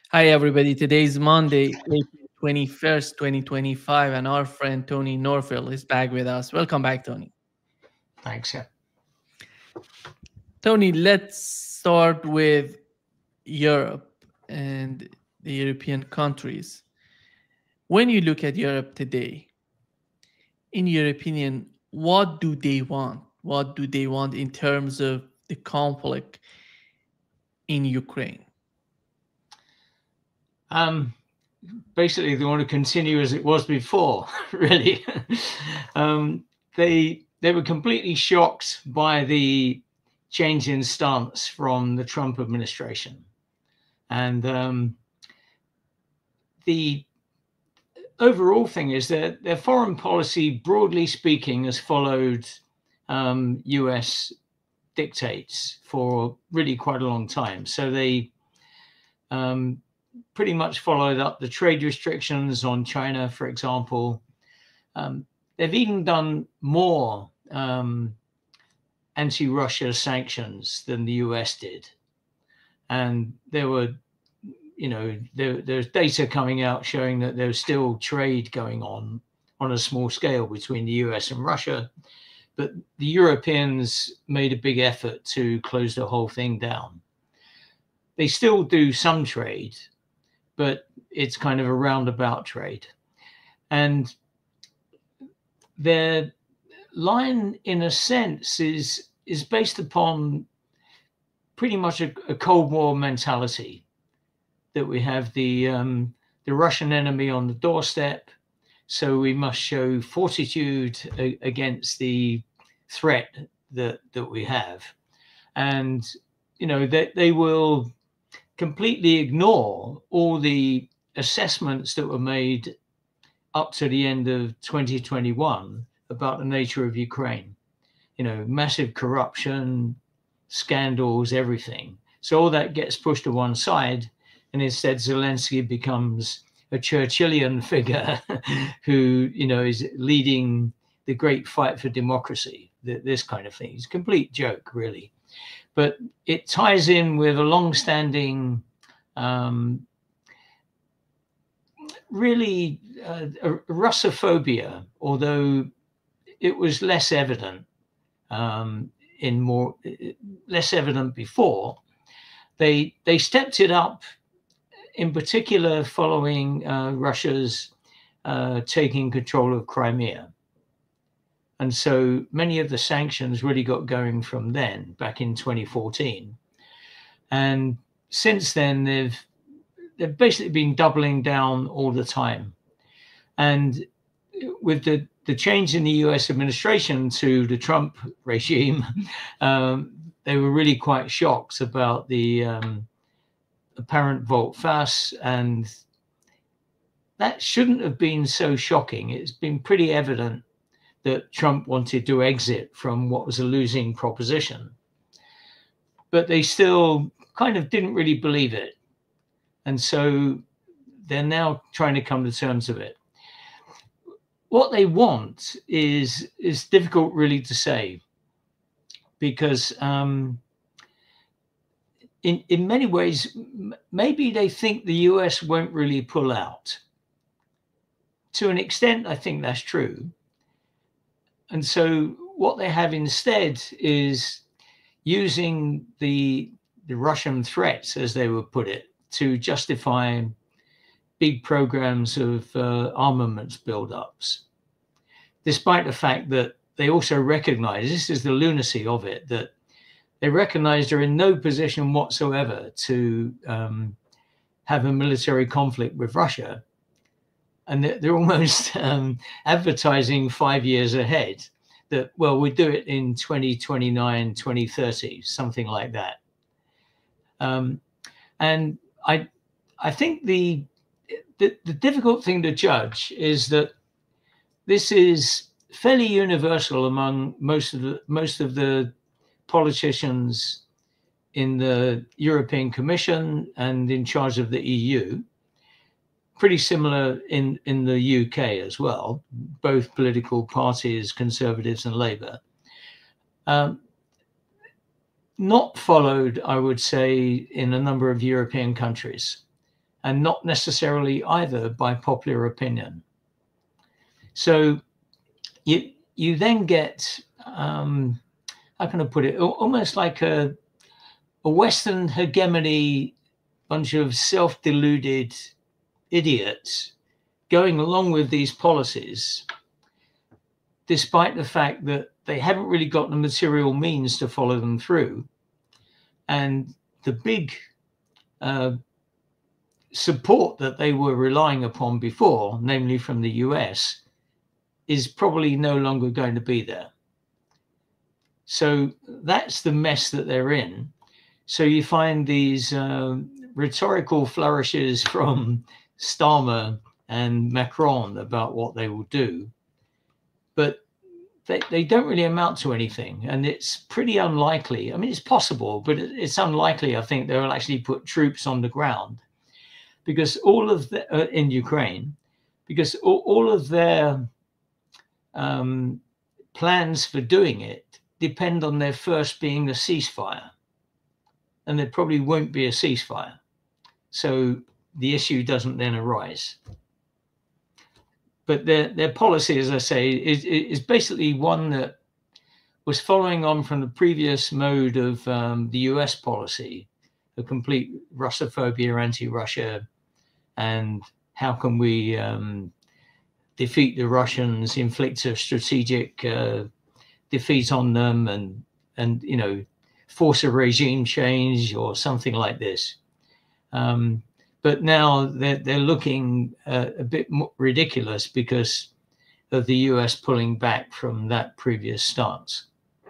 Hi, everybody. Today is Monday, April 21st, 2025, and our friend Tony Norfield is back with us. Welcome back, Tony. Thanks. Yeah. Tony, let's start with Europe and the European countries. When you look at Europe today, in your opinion, what do they want? What do they want in terms of the conflict in Ukraine? Um, Basically, they want to continue as it was before. Really, um, they were completely shocked by the change in stance from the Trump administration, and the overall thing is that their foreign policy, broadly speaking, has followed U.S. dictates for really quite a long time. So they um, pretty much followed up the trade restrictions on China, for example. They've even done more anti-Russia sanctions than the US did. And there were, there's data coming out showing that there's still trade going on a small scale between the US and Russia. But the Europeans made a big effort to close the whole thing down. They still do some trade, but it's kind of a roundabout trade. And their line, in a sense, is based upon pretty much a Cold War mentality, that we have the Russian enemy on the doorstep, so we must show fortitude against the threat that we have, and they will completely ignore all the assessments that were made up to the end of 2021 about the nature of Ukraine. Massive corruption, scandals, everything. So all that gets pushed to one side, and instead Zelensky becomes a Churchillian figure who, is leading the great fight for democracy, this kind of thing. It's a complete joke, really. But it ties in with a long-standing really Russophobia, although it was less evident less evident before. They stepped it up, in particular following Russia's taking control of Crimea. And so many of the sanctions really got going from then, back in 2014. And since then, they've basically been doubling down all the time. And with the change in the US administration to the Trump regime, they were really quite shocked about the apparent volte-face, and that shouldn't have been so shocking. It's been pretty evident that Trump wanted to exit from what was a losing proposition, but they still kind of didn't really believe it. And so they're now trying to come to terms with it. What they want is difficult really to say, because in many ways, maybe they think the US won't really pull out. To an extent, I think that's true. And so what they have instead is using the Russian threats, as they would put it, to justify big programs of armaments buildups, despite the fact that they also recognize, this is the lunacy of it, that they recognize they're in no position whatsoever to have a military conflict with Russia. And they're almost advertising 5 years ahead that, well, we'll do it in 2029, 2030, something like that. And I think the difficult thing to judge is that this is fairly universal among most of the politicians in the European Commission and in charge of the EU. Pretty similar in the UK as well, both political parties, Conservatives and Labour. Not followed, I would say, in a number of European countries. and not necessarily either by popular opinion. So you then get, how can I put it, almost like a Western hegemony, bunch of self-deluded idiots going along with these policies, despite the fact that they haven't really got the material means to follow them through. And the big support that they were relying upon before, namely from the US, is probably no longer going to be there. So that's the mess that they're in. So you find these rhetorical flourishes from Starmer and Macron about what they will do, but they don't really amount to anything. And it's pretty unlikely. I mean, it's possible, but it's unlikely, I think, they'll actually put troops on the ground, because all of the, in Ukraine, because all of their plans for doing it depend on there first being a ceasefire. And there probably won't be a ceasefire. So the issue doesn't then arise. But their policy, as I say, is basically one that was following on from the previous mode of the US policy, the complete Russophobia, anti-Russia, and how can we defeat the Russians, inflict a strategic defeat on them, and you know, force a regime change or something like this. But now they're looking a bit more ridiculous because of the US pulling back from that previous stance.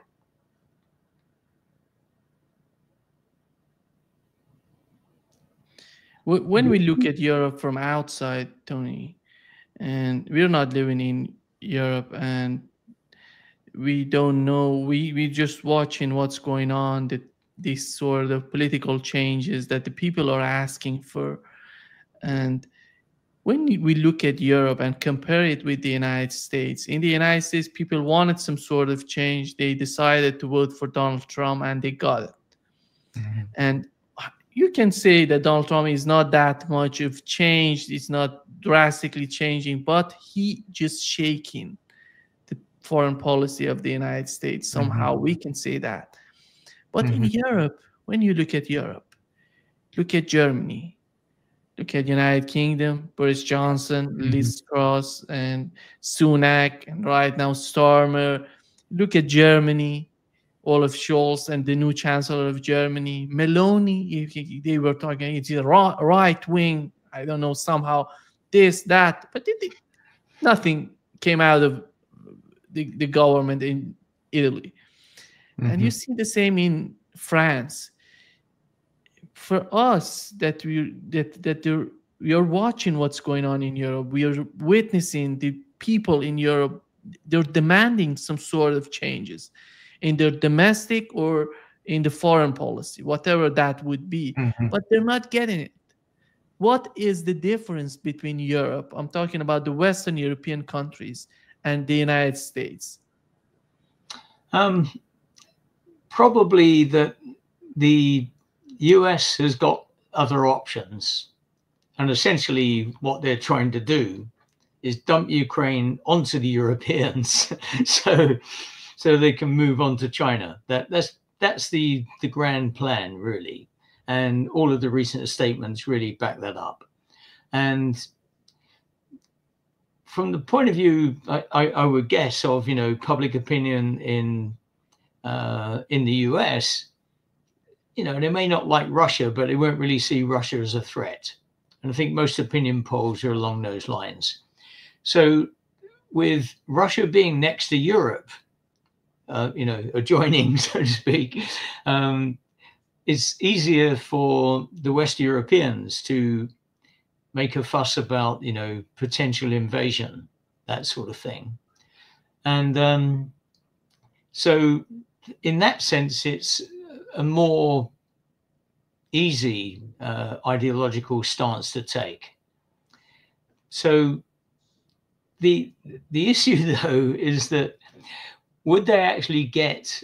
When we look at Europe from outside, Tony, and we're not living in Europe, and we don't know, we just watching what's going on, that these sort of political changes that the people are asking for. And when we look at Europe and compare it with the United States, in the United States, people wanted some sort of change. They decided to vote for Donald Trump, and they got it. Mm-hmm. And you can say that Donald Trump is not that much of change. It's not drastically changing, but he just shaking the foreign policy of the United States. Somehow we can say that. But in Europe, when you look at Europe, look at Germany, look at United Kingdom, Boris Johnson, Liz Truss, and Sunak, and right now Starmer. Look at Germany, Olaf Scholz, and the new Chancellor of Germany, Meloni. They were talking, it's a right wing, I don't know, somehow this, that, but nothing came out of the government in Italy. And you see the same in France. For us, that we are watching what's going on in Europe, we are witnessing the people in Europe, they're demanding some sort of changes in their domestic or in the foreign policy, whatever that would be, but they're not getting it. What is the difference between Europe, I'm talking about the Western European countries, and the United States? Probably that the US has got other options, and essentially what they're trying to do is dump Ukraine onto the Europeans so they can move on to China. That's the grand plan, really, and all of the recent statements really back that up. And from the point of view, I would guess, of, you know, public opinion in the US, you know, they may not like Russia, but they won't really see Russia as a threat. And I think most opinion polls are along those lines. So with Russia being next to Europe, you know, adjoining, so to speak, it's easier for the West Europeans to make a fuss about, you know, potential invasion, that sort of thing. And so in that sense, it's a more easy ideological stance to take. So the issue, though, is that would they actually get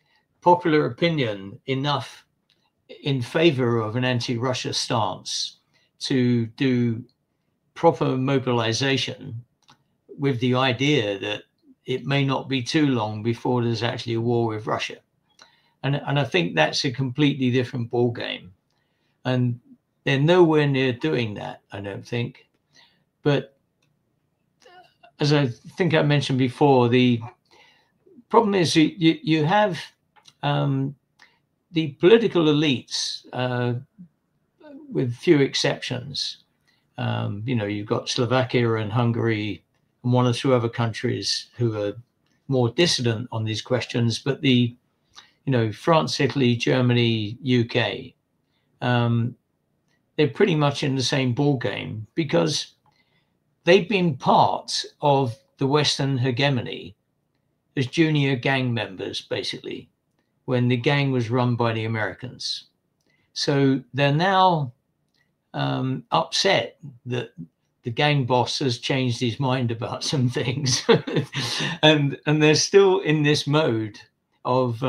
popular opinion enough in favor of an anti-Russia stance to do proper mobilization with the idea that it may not be too long before there's actually a war with Russia. And I think that's a completely different ball game. And they're nowhere near doing that, I don't think. But as I think I mentioned before, the problem is you have the political elites, with few exceptions. You've got Slovakia and Hungary and one or two other countries who are more dissident on these questions, but France, Italy, Germany, UK, they're pretty much in the same ball game because they've been part of the Western hegemony as junior gang members, basically, when the gang was run by the Americans. So they're now upset that the gang boss has changed his mind about some things. and they're still in this mode of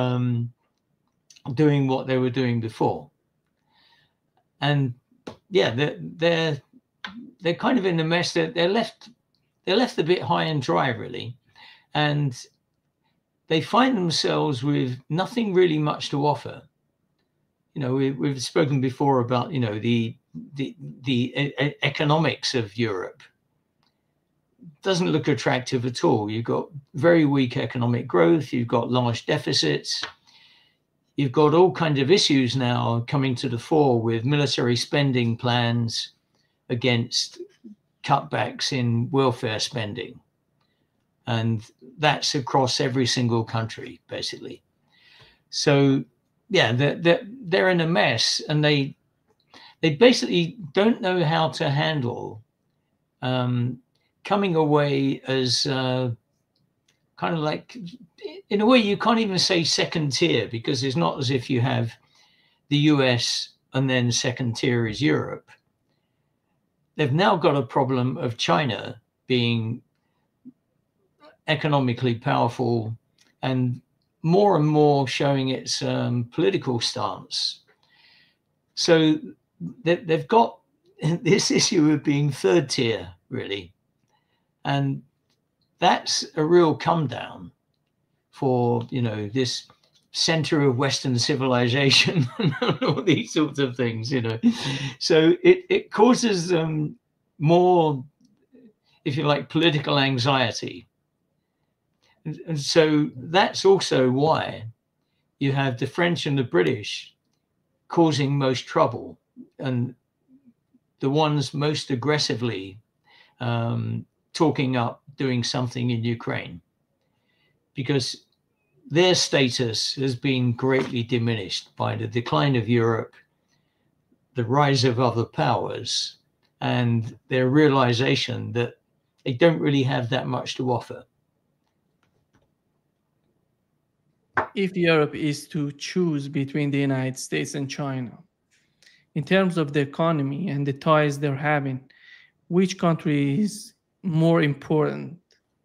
doing what they were doing before. And yeah, they're kind of in a mess. They're left a bit high and dry, really, and they find themselves with nothing really much to offer. We've spoken before about the economics of Europe. Doesn't look attractive at all. You've got very weak economic growth. You've got large deficits. You've got all kinds of issues now coming to the fore with military spending plans against cutbacks in welfare spending. And that's across every single country, basically. So, yeah, they're in a mess, and they basically don't know how to handle coming away as kind of like, in a way, you can't even say second tier, because it's not as if you have the US and then second tier is Europe. They've now got a problem of China being economically powerful and more showing its political stance. So they've got this issue of being third tier, really. And that's a real come down for, this center of Western civilization and all these sorts of things, So it causes more, if you like, political anxiety. And so that's also why you have the French and the British causing most trouble, and the ones most aggressively talking up doing something in Ukraine, because their status has been greatly diminished by the decline of Europe, the rise of other powers, and their realization that they don't really have that much to offer. If Europe is to choose between the United States and China, in terms of the economy and the ties they're having, which country is more important?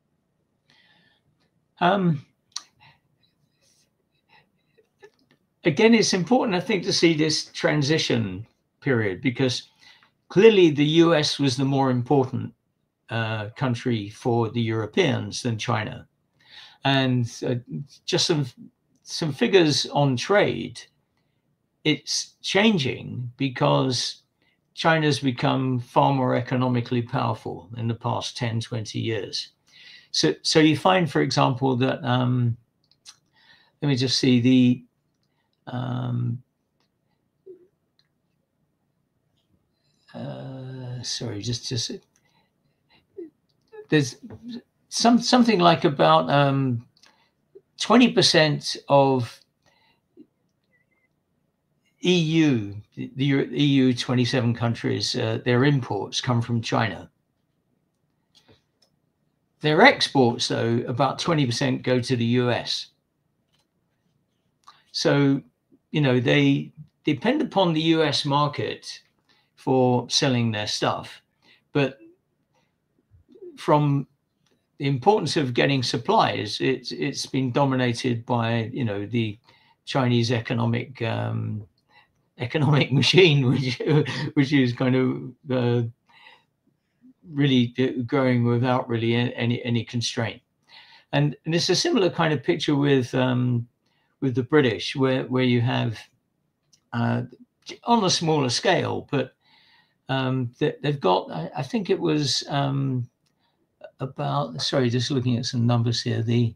Again, it's important, I think, to see this transition period, because clearly the US was the more important country for the Europeans than China. And just some figures on trade, it's changing because China's become far more economically powerful in the past 10, 20 years. So you find, for example, that, let me just see, the there's something like about 20% of EU, the EU 27 countries, their imports come from China. Their exports, though, about 20% go to the US. So, they depend upon the US market for selling their stuff. But from the importance of getting supplies, it's been dominated by, the Chinese economic economic machine, which is kind of really growing without really any constraint. And it's a similar kind of picture with the British, where you have on a smaller scale, but they've got, I think it was about, sorry, just looking at some numbers here. The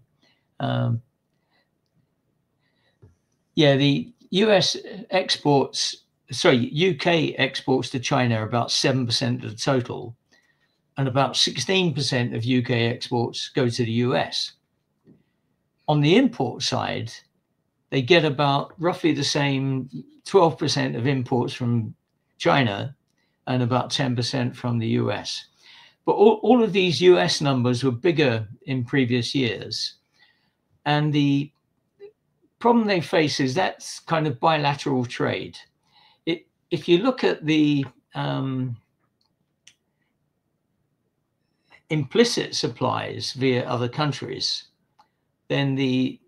US exports, sorry, UK exports to China are about 7% of the total, and about 16% of UK exports go to the US. On the import side, they get about roughly the same 12% of imports from China and about 10% from the US. But all of these US numbers were bigger in previous years. And the problem they face is that's kind of bilateral trade. If you look at the implicit supplies via other countries, then the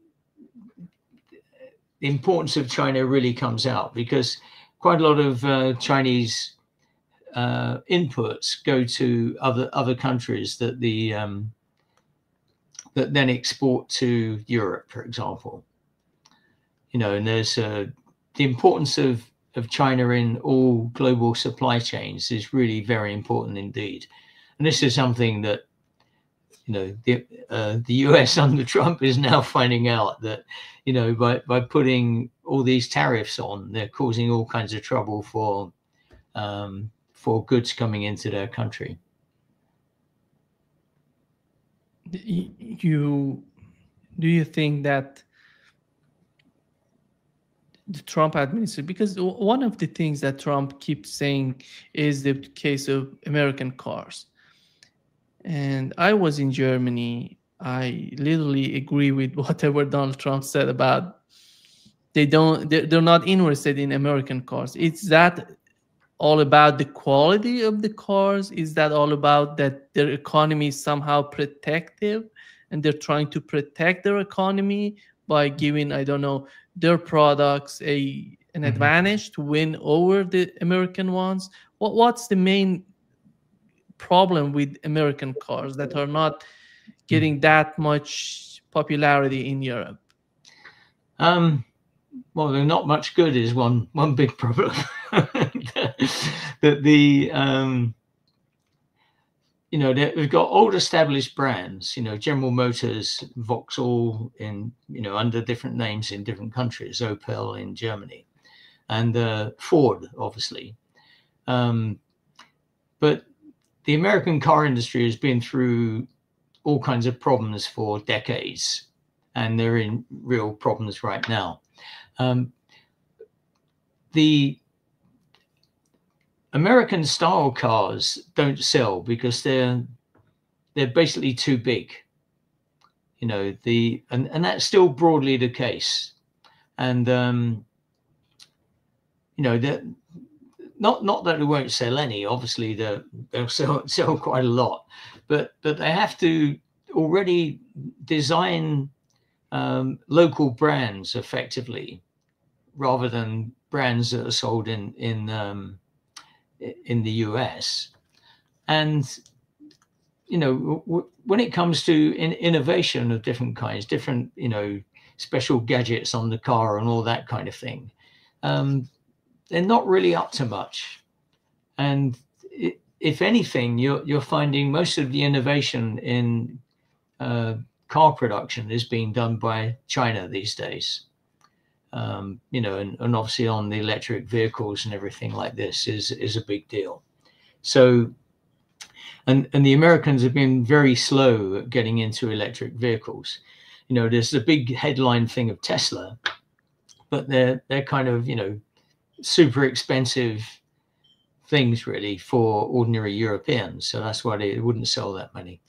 importance of China really comes out, because quite a lot of Chinese inputs go to other countries that that then export to Europe, for example. You know, and there's the importance of China in all global supply chains is really very important indeed. And this is something that, you know, the US under Trump is now finding out, that, you know, by putting all these tariffs on, they're causing all kinds of trouble for goods coming into their country. Do you think that the Trump administration, because one of the things that Trump keeps saying is the case of American cars. And I was in Germany. I literally agree with whatever Donald Trump said about they're not interested in American cars. Is that all about the quality of the cars? Is that all about that their economy is somehow protective and they're trying to protect their economy by giving, I don't know, their products an advantage to win over the American ones? What's the main problem with American cars that are not getting that much popularity in Europe? Well, they're not much good is one big problem. That you know, we've got old established brands, you know, General Motors, Vauxhall in, you know, under different names in different countries, Opel in Germany, and Ford, obviously. But the American car industry has been through all kinds of problems for decades, and they're in real problems right now. The American style cars don't sell because they're basically too big, you know, and that's still broadly the case. And you know, that not that they won't sell any, obviously they'll sell quite a lot, but they have to already design local brands effectively, rather than brands that are sold in the US. And, you know, when it comes to innovation of different kinds, different, you know, special gadgets on the car and all that kind of thing, they're not really up to much. And if anything, you're finding most of the innovation in car production is being done by China these days. You know, and obviously on the electric vehicles and everything like this is a big deal. So, and the Americans have been very slow at getting into electric vehicles. You know, there's the big headline thing of Tesla, but they're kind of, you know, super expensive things really for ordinary Europeans. So that's why they wouldn't sell that many.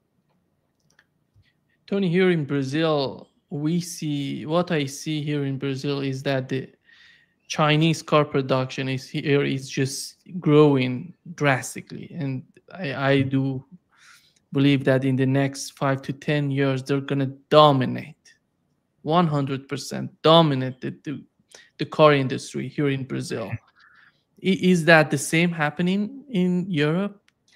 Tony, here in Brazil, what I see here in Brazil is that the Chinese car production is just growing drastically. And I do believe that in the next 5 to 10 years, they're going to dominate, 100% dominate the car industry here in Brazil. Is that the same happening in Europe?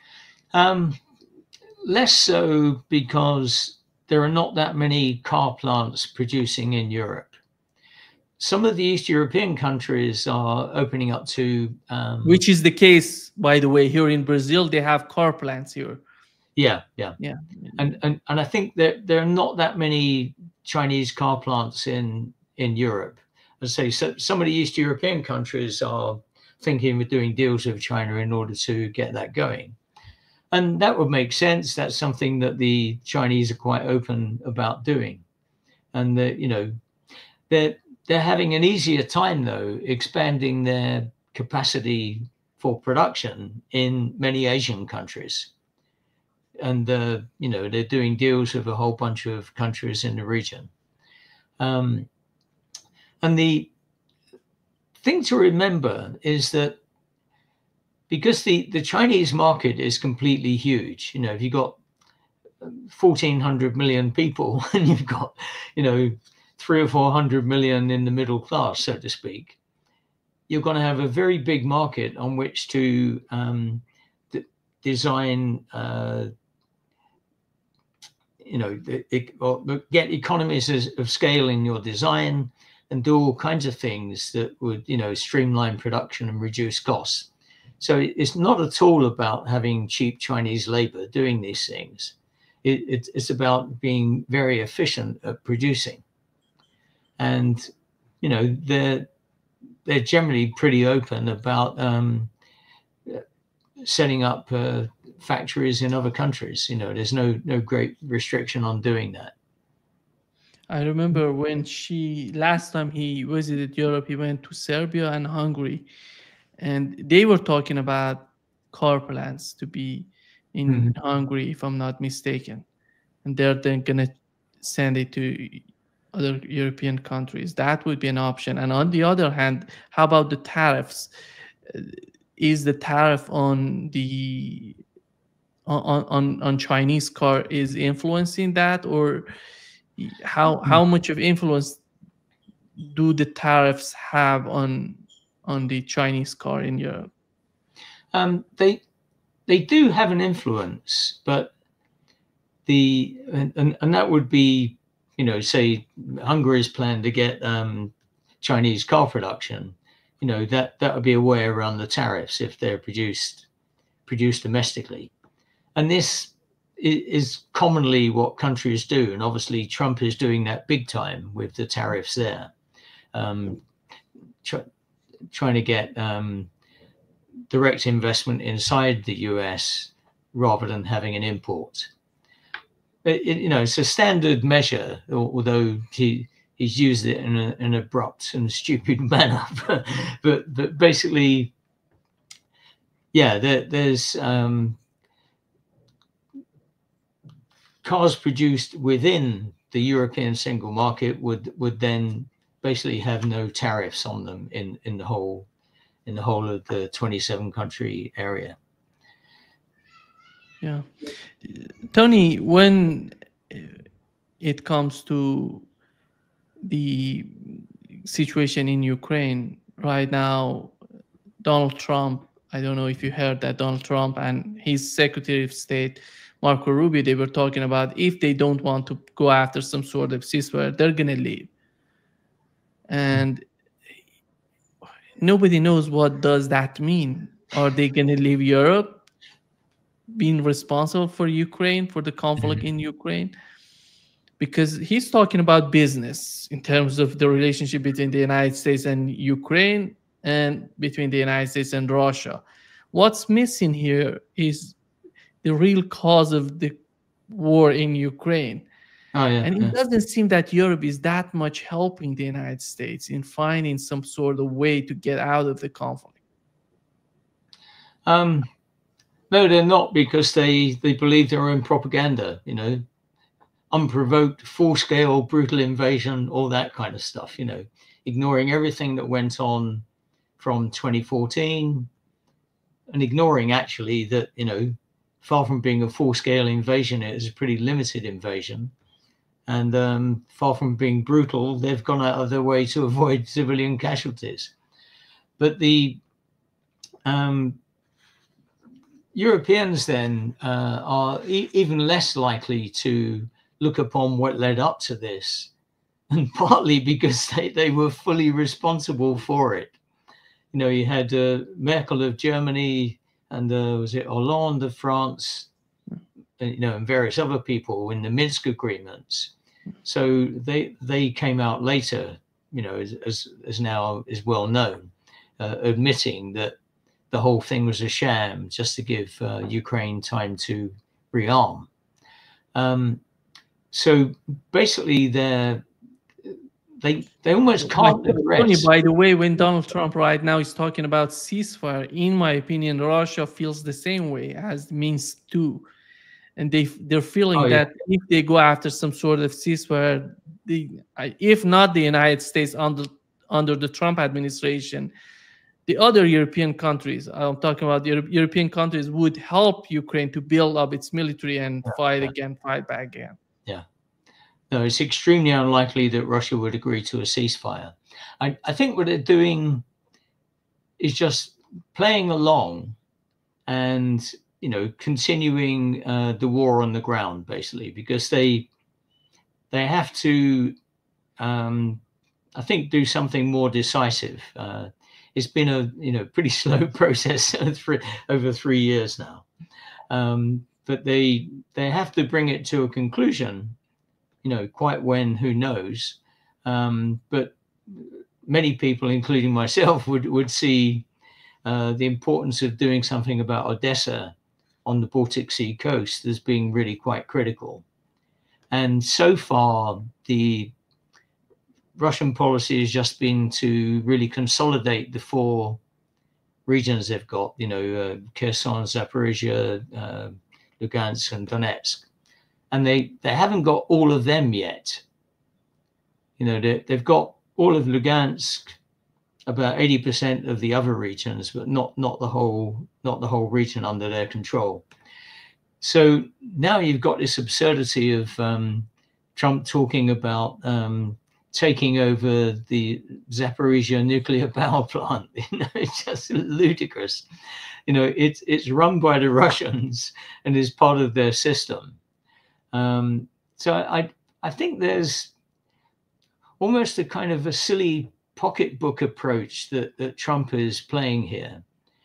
Less so, because there are not that many car plants producing in Europe. Some of the East European countries are opening up to... Which is the case, by the way, here in Brazil, they have car plants here. Yeah. And I think that there are not that many Chinese car plants in Europe. As I say, so some of the East European countries are thinking of doing deals with China in order to get that going. And that would make sense. That's something that the Chinese are quite open about doing. And they're having an easier time, though, expanding their capacity for production in many Asian countries. And, they're doing deals with a whole bunch of countries in the region. And the thing to remember is that because the Chinese market is completely huge, if you've got 1,400 million people and you've got, 300 or 400 million in the middle class, so to speak, you're going to have a very big market on which to design, get economies of scale in your design and do all kinds of things that would, streamline production and reduce costs. So it's not at all about having cheap Chinese labor doing these things. It's about being very efficient at producing. And, they're generally pretty open about setting up factories in other countries. There's no great restriction on doing that. I remember when last time he visited Europe, he went to Serbia and Hungary, and they were talking about car plants to be in Hungary, if I'm not mistaken. And they're then going to send it to other European countries. That would be an option. And on the other hand, how about the tariffs? Is the tariff on the on Chinese car is influencing that, or how much of influence do the tariffs have on the Chinese car in Europe? They do have an influence, but and that would be, say Hungary's plan to get Chinese car production, that would be a way around the tariffs if they're produced domestically. And this is commonly what countries do. And obviously Trump is doing that big time with the tariffs there, trying to get direct investment inside the US rather than having an import. It's a standard measure, although he's used it in an abrupt and stupid manner. but basically, yeah, there's cars produced within the European single market would then basically have no tariffs on them in the whole of the 27 country area. Yeah. Tony, when it comes to the situation in Ukraine right now, Donald Trump, I don't know if you heard that Donald Trump and his Secretary of State, Marco Rubio, they were talking about if they don't want to go after some sort of ceasefire, they're going to leave. And nobody knows what does that mean. Are they going to leave Europe, being responsible for Ukraine, for the conflict in Ukraine? Because he's talking about business in terms of the relationship between the United States and Ukraine and between the United States and Russia. What's missing here is the real cause of the war in Ukraine. Oh, yeah, and it doesn't seem that Europe is that much helping the United States in finding some sort of way to get out of the conflict. No, they're not, because they believe their own propaganda, unprovoked, full-scale, brutal invasion, all that kind of stuff, ignoring everything that went on from 2014 and ignoring actually that, far from being a full-scale invasion, it is a pretty limited invasion. And far from being brutal, they've gone out of their way to avoid civilian casualties. But the Europeans then are even less likely to look upon what led up to this, and partly because they were fully responsible for it. You know, you had Merkel of Germany, and was it Hollande of France, you know, and various other people in the Minsk agreements. So they came out later, you know, as now is well known, admitting that the whole thing was a sham just to give Ukraine time to rearm. So basically, they almost can't address. By the way, when Donald Trump right now is talking about ceasefire, in my opinion, Russia feels the same way as Minsk too. And they're feeling that if they go after some sort of ceasefire, if not the United States under the Trump administration, the other European countries, I'm talking about the European countries, would help Ukraine to build up its military and fight back again. Yeah. No, it's extremely unlikely that Russia would agree to a ceasefire. I think what they're doing is just playing along and, you know, continuing the war on the ground, basically, because they have to, I think, do something more decisive. It's been a, you know, pretty slow process over 3 years now, but they have to bring it to a conclusion. You know, quite when, who knows? But many people, including myself, would see the importance of doing something about Odessa on the Baltic Sea coast as being really quite critical. And so far, the Russian policy has just been to really consolidate the 4 regions they've got, you know, Kherson, Zaporizhia, Lugansk, and Donetsk. And they haven't got all of them yet. You know, they've got all of Lugansk, about 80% of the other regions, but not the whole region under their control. So now you've got this absurdity of Trump talking about taking over the Zaporizhia nuclear power plant. You know, it's just ludicrous. You know, it's run by the Russians and is part of their system. So I think there's almost a kind of a silly pocketbook approach that Trump is playing here,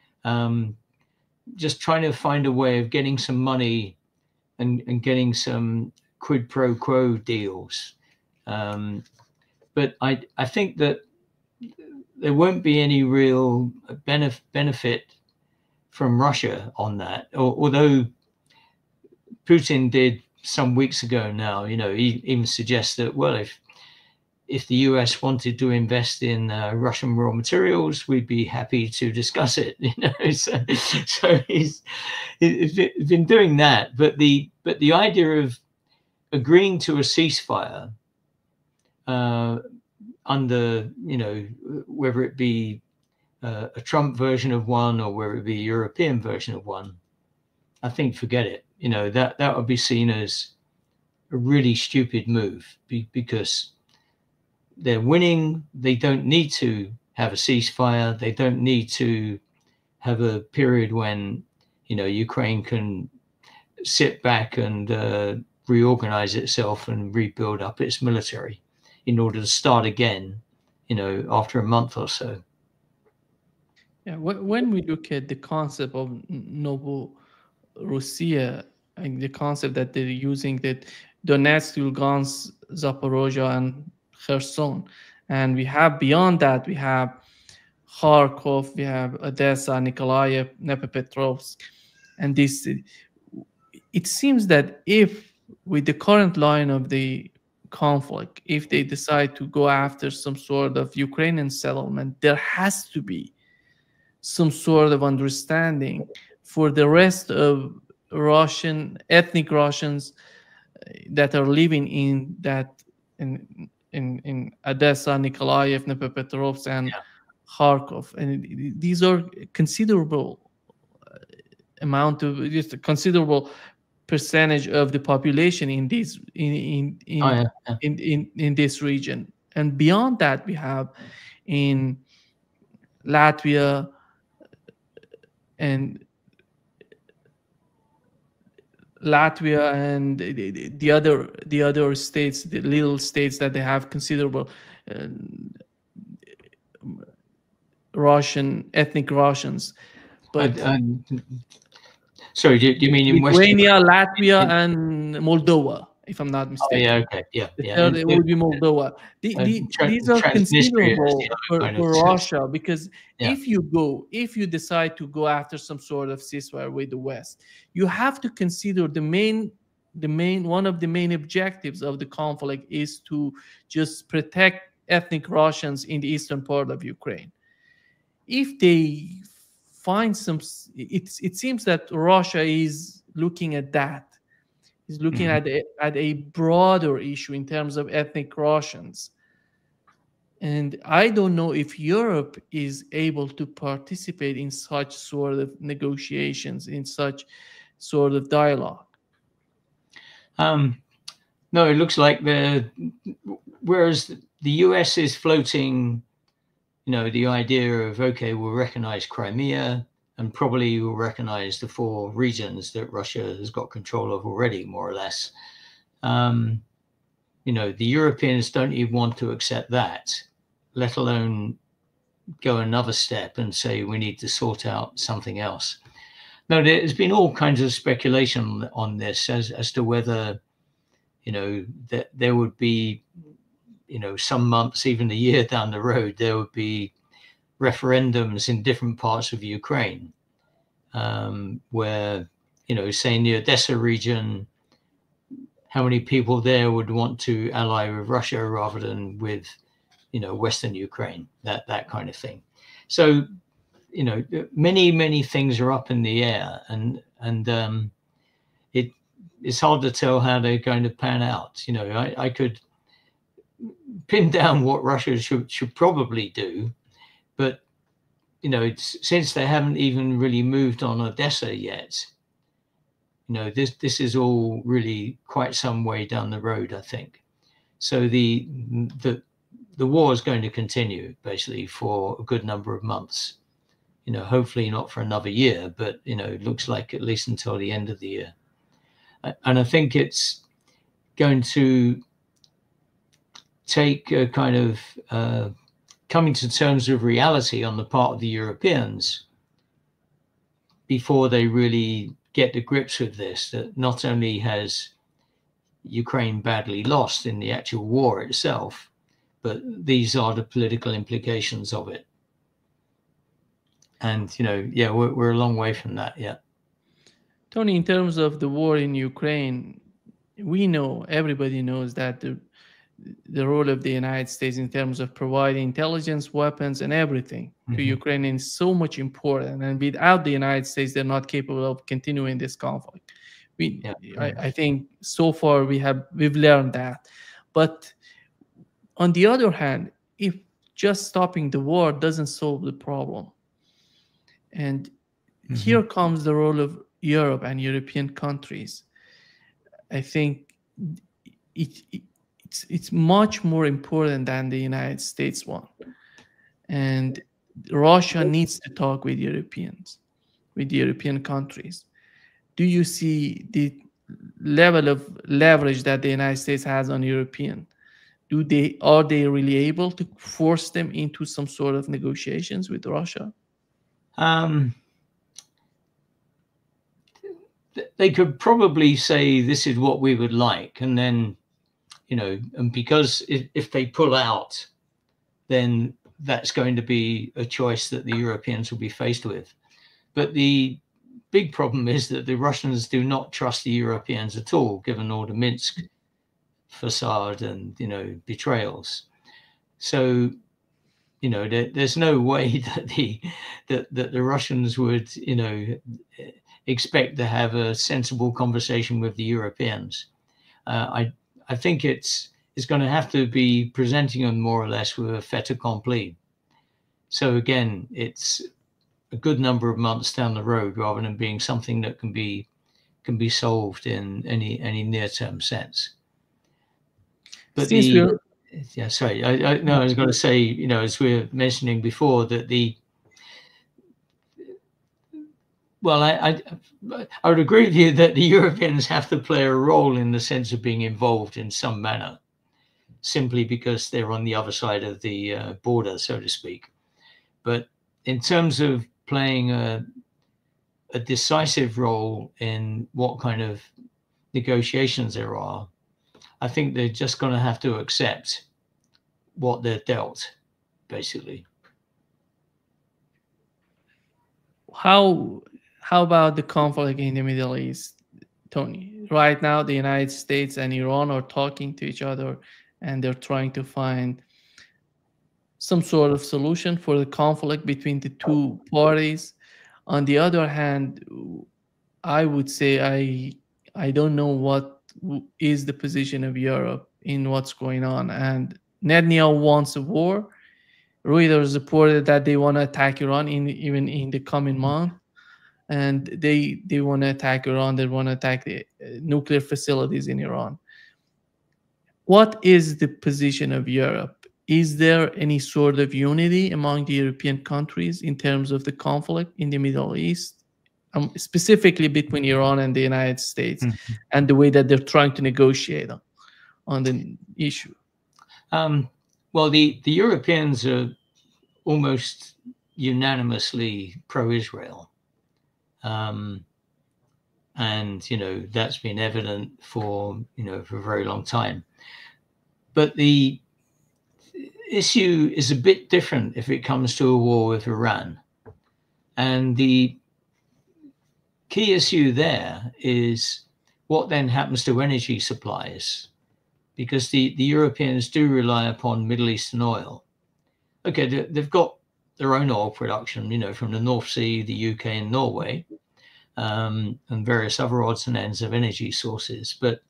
just trying to find a way of getting some money and getting some quid pro quo deals. But I think that there won't be any real benefit from Russia on that, although Putin did some weeks ago now, you know, he even suggests that, well, if the US wanted to invest in Russian raw materials, we'd be happy to discuss it. You know, so he's been doing that. But the idea of agreeing to a ceasefire under, you know, whether it be a Trump version of one or whether it be a European version of one, I think forget it. You know, that would be seen as a really stupid move because they're winning. They don't need to have a ceasefire. They don't need to have a period when, you know, Ukraine can sit back and reorganize itself and rebuild up its military in order to start again, you know, after a month or so. Yeah, when we look at the concept of Novorossiya, and the concept that they're using, that Donetsk, Lugansk, Zaporozhye, and Kherson, and we have beyond that, we have Kharkov, we have Odessa, Nikolaev, Dnepropetrovsk, and this. It seems that if with the current line of the conflict, if they decide to go after some sort of Ukrainian settlement, there has to be some sort of understanding for the rest of ethnic Russians that are living in Odessa, Nikolaev, Dnepropetrovsk, and Kharkov, and these are considerable amount of just a considerable percentage of the population in this in this region. And beyond that, we have in Latvia and the other states, the little states that they have considerable ethnic Russians. But sorry, do you mean in Lithuania, Latvia, and Moldova, if I'm not mistaken? Oh, yeah, okay, yeah. It would be Moldova. These are considerable for Russia, because if you decide to go after some sort of ceasefire with the West, you have to consider one of the main objectives of the conflict is to just protect ethnic Russians in the eastern part of Ukraine. If they find it seems that Russia is looking at that. Is looking at a broader issue in terms of ethnic Russians. And I don't know if Europe is able to participate in such sort of negotiations, in such sort of dialogue. No, it looks like whereas the US is floating, the idea of, okay, we'll recognize Crimea, and probably will recognize the 4 regions that Russia has got control of already, more or less. The Europeans don't even want to accept that, let alone go another step and say we need to sort out something else. Now, there's been all kinds of speculation on this as to whether, that there would be, some months, even a year down the road, there would be referendums in different parts of Ukraine, where, say in the Odessa region, how many people there would want to ally with Russia rather than with, Western Ukraine, that kind of thing. So, many things are up in the air, and it's hard to tell how they're going to pan out. I could pin down what Russia should probably do, but since they haven't even really moved on Odessa yet, this is all really quite some way down the road, I think. So the war is going to continue basically for a good number of months. Hopefully not for another year, but it looks like at least until the end of the year. And I think it's going to take a kind of coming to terms with reality on the part of the Europeans before they really get to grips with this, that not only has Ukraine badly lost in the actual war itself, but these are the political implications of it. And, we're a long way from that yet. Tony, in terms of the war in Ukraine, everybody knows that the role of the United States in terms of providing intelligence, weapons, and everything to Ukraine is so much important. And without the United States, they're not capable of continuing this conflict. I think so far we've learned that. But on the other hand, if just stopping the war doesn't solve the problem, and here comes the role of Europe and European countries. I think it's much more important than the United States one. And Russia needs to talk with Europeans, with European countries. Do you see the level of leverage that the United States has on European? Are they really able to force them into some sort of negotiations with Russia? They could probably say this is what we would like, and then and because if they pull out, then that's going to be a choice that the Europeans will be faced with. But the big problem is that the Russians do not trust the Europeans at all, given all the Minsk facade and betrayals. So there's no way that the Russians would expect to have a sensible conversation with the Europeans. I think it's going to have to be presenting them more or less with a fait accompli. So again, it's a good number of months down the road rather than being something that can be can be solved in any near-term sense. But Since we're yeah, sorry, I was going to say, you know, as we were mentioning before, that well, I would agree with you that the Europeans have to play a role in the sense of being involved in some manner, simply because they're on the other side of the border, so to speak. But in terms of playing a decisive role in what kind of negotiations there are, I think they're just going to have to accept what they're dealt, basically. how about the conflict in the Middle East, Tony? Right now, the United States and Iran are talking to each other, and they're trying to find some sort of solution for the conflict between the two parties. On the other hand, I would say I don't know what is the position of Europe in what's going on. And Netanyahu wants a war. Reuters reported that they want to attack Iran even in the coming month, and they want to attack Iran. They want to attack the nuclear facilities in Iran. What is the position of Europe? Is there any sort of unity among the European countries in terms of the conflict in the Middle East, specifically between Iran and the United States, and the way that they're trying to negotiate on the issue? Well, the Europeans are almost unanimously pro-Israel. And, you know, that's been evident for a very long time. But the issue is a bit different if it comes to a war with Iran. And the key issue there is what then happens to energy supplies, because the Europeans do rely upon Middle Eastern oil. Okay, they've got their own oil production, you know, from the North Sea, the UK and Norway, and various other odds and ends of energy sources. But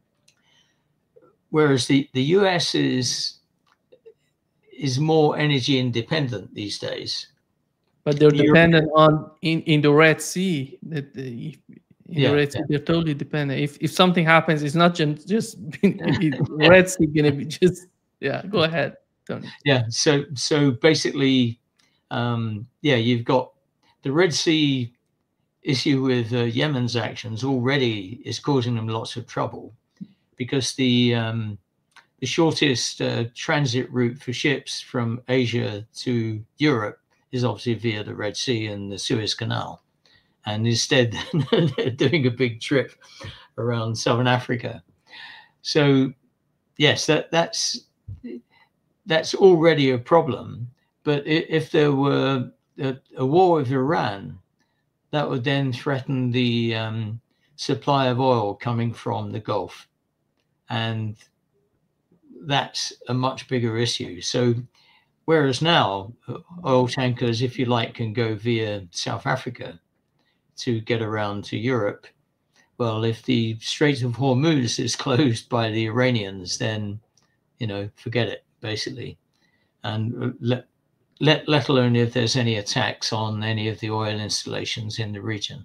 whereas the US is more energy independent these days. But they're dependent on in the Red Sea. That the Red Sea, they're totally dependent. If something happens, it's not just Red Sea gonna be just Go ahead, Tony. Yeah. So basically, you've got the Red Sea issue with Yemen's actions already is causing them lots of trouble, because the shortest transit route for ships from Asia to Europe is obviously via the Red Sea and the Suez Canal. And instead, they're doing a big trip around Southern Africa. So, yes, that's already a problem. But if there were a war with Iran, that would then threaten the supply of oil coming from the Gulf. And that's a much bigger issue. So whereas now oil tankers, if you like, can go via South Africa to get around to Europe, well, if the Strait of Hormuz is closed by the Iranians, then, forget it, basically. And let alone if there's any attacks on any of the oil installations in the region,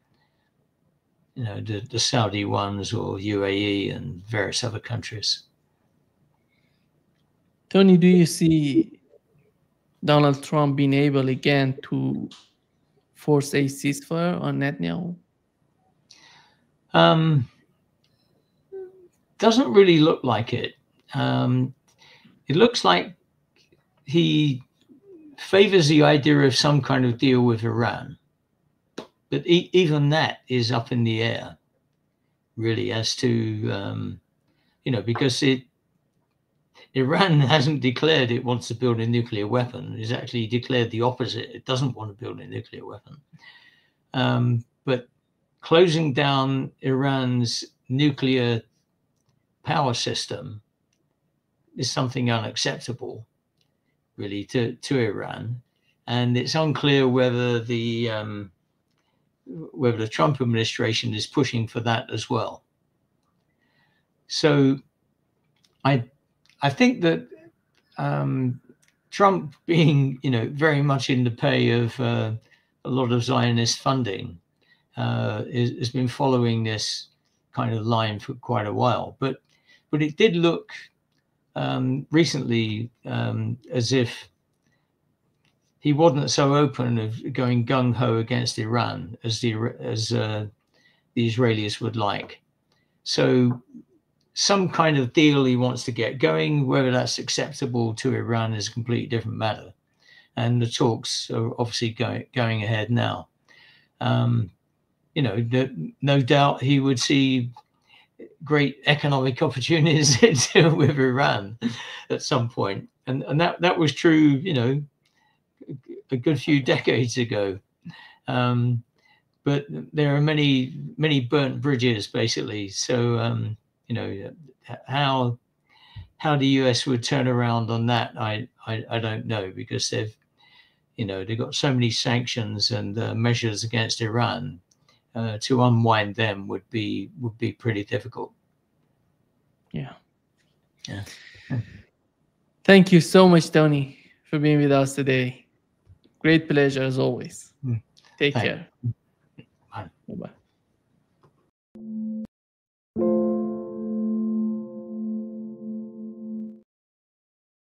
the Saudi ones or UAE and various other countries. Tony, do you see Donald Trump being able again to force a ceasefire on Netanyahu? Doesn't really look like it. It looks like he favors the idea of some kind of deal with Iran. But even that is up in the air, really, as to, because Iran hasn't declared it wants to build a nuclear weapon. It's actually declared the opposite. It doesn't want to build a nuclear weapon. But closing down Iran's nuclear power system is something unacceptable, really, to Iran. And it's unclear whether the Trump administration is pushing for that as well. So I think that Trump being, very much in the pay of a lot of Zionist funding, has been following this kind of line for quite a while. But it did look recently as if he wasn't so open of going gung ho against Iran as the Israelis would like. So some kind of deal he wants to get going. Whether that's acceptable to Iran is a completely different matter. And the talks are obviously going ahead now. You know, no doubt he would see great economic opportunities with Iran at some point. And that was true, you know, a good few decades ago. But there are many burnt bridges, basically. So, you know, how the US would turn around on that, I don't know, because they've got so many sanctions and measures against Iran. To unwind them would be pretty difficult. Yeah. Yeah. Thank you so much, Tony, for being with us today. Great pleasure as always. Take care. Bye. Bye-bye.